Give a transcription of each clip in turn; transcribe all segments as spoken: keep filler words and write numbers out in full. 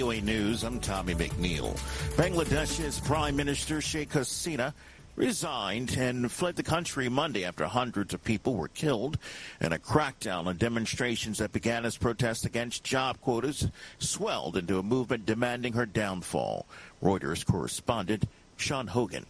O A News, I'm Tommy McNeil. Bangladesh's Prime Minister Sheikh Hasina resigned and fled the country Monday after hundreds of people were killed in a crackdown on demonstrations that began as protests against job quotas swelled into a movement demanding her downfall. Reuters correspondent Sean Hogan.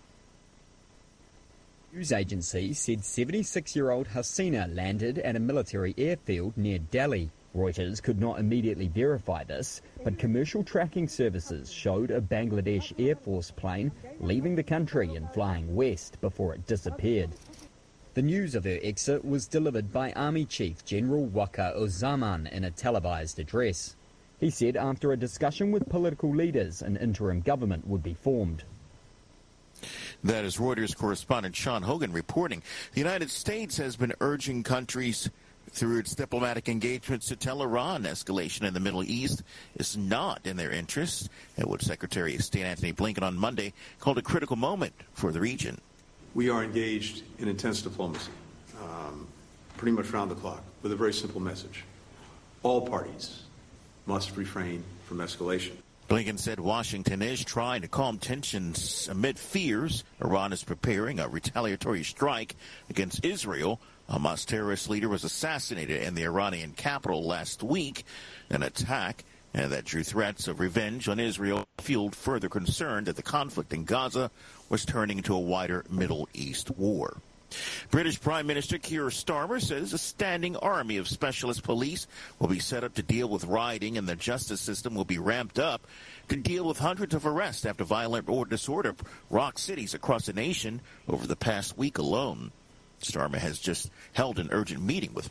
News agency said seventy-six-year-old Hasina landed at a military airfield near Delhi. Reuters could not immediately verify this, but commercial tracking services showed a Bangladesh Air Force plane leaving the country and flying west before it disappeared. The news of her exit was delivered by Army Chief General Waqar Uzzaman in a televised address. He said after a discussion with political leaders, an interim government would be formed. That is Reuters correspondent Sean Hogan reporting. The United States has been urging countries through its diplomatic engagements to tell Iran escalation in the Middle East is not in their interest, and what Secretary of State Antony Blinken on Monday called a critical moment for the region. We are engaged in intense diplomacy, um, pretty much round the clock, with a very simple message. All parties must refrain from escalation. Blinken said Washington is trying to calm tensions amid fears Iran is preparing a retaliatory strike against Israel. Hamas terrorist leader was assassinated in the Iranian capital last week, an attack and that drew threats of revenge on Israel, fueled further concern that the conflict in Gaza was turning into a wider Middle East war. British Prime Minister Keir Starmer says a standing army of specialist police will be set up to deal with rioting, and the justice system will be ramped up to deal with hundreds of arrests after violent or disorder rocked cities across the nation over the past week alone. Starmer has just held an urgent meeting with